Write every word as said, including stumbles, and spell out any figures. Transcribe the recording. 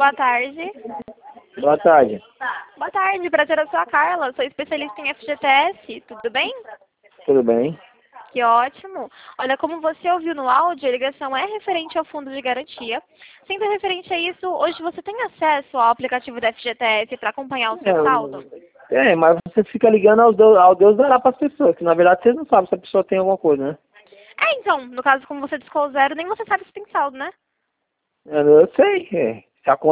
Boa tarde. Boa tarde. Boa tarde, prazer, eu sou a Carla, sou especialista em F G T S, tudo bem? Tudo bem? Que ótimo. Olha, como você ouviu no áudio, a ligação é referente ao fundo de garantia. Sendo referente a isso, hoje você tem acesso ao aplicativo da F G T S para acompanhar o seu É, saldo? é, mas você fica ligando ao Deus, ao Deus dará para as pessoas, que na verdade vocês não sabem se a pessoa tem alguma coisa, né? É, então, no caso, como você discou zero, nem você sabe se tem saldo, né? Eu, eu sei, é. Se a